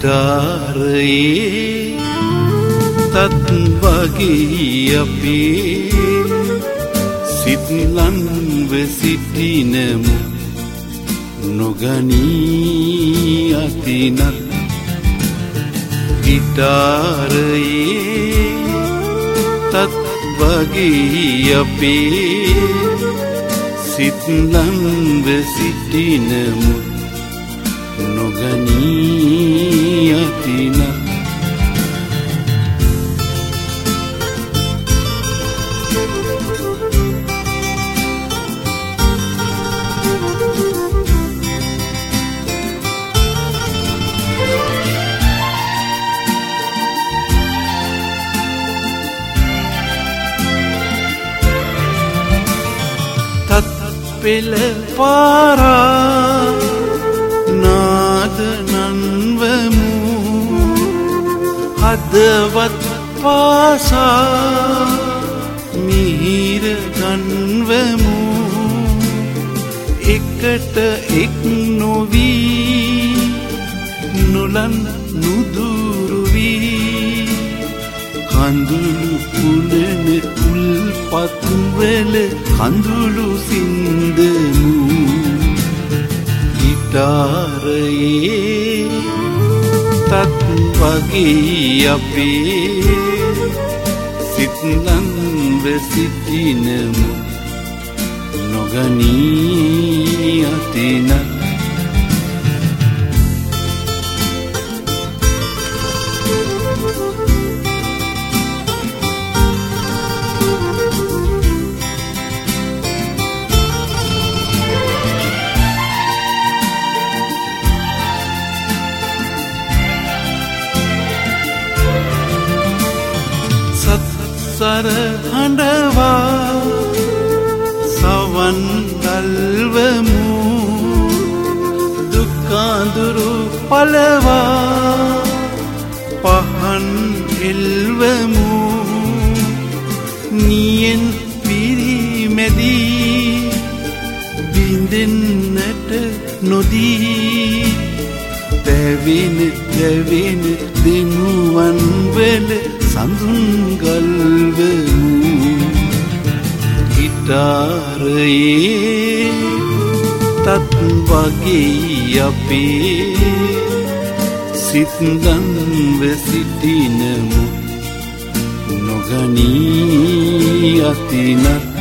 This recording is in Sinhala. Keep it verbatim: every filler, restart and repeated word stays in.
ගිටාරයේ තත් වගේ අපේ සිත් ලන්ව සිටිනමු නොගනී අතිනත් ගිටාරයේ තත් වගේ අපේ සිත් ලන්ව සිටිනමු නොගනී අතිනත් පෙළ පාරා නාද නන්වමු හදවත් පාසා මිහිර ගන්වමු එකට එක් නොවී නොලන් නුදුරු වී කඳුළු පුලන උල්පත්වල කඳුළු සින්දමු ගිටාරයේ තත් වගේ අපේ සිත් ලන්ව සිටිනමු නොගනී අතිනත් සර හඬවා සවන් දල්වමු දුක්ඛාඳුරු පලවා පහන් එල්වමු නියෙන් පිරිමැදී බින්දෙන්නට නොදී දැවෙන දැවෙන දිනුවන් වල සඳුන් ගල්වමු ගිටාරයේ තත් වගේ අපේ සිත් ලන්ව සිටිනමු නොගනී අතිනත්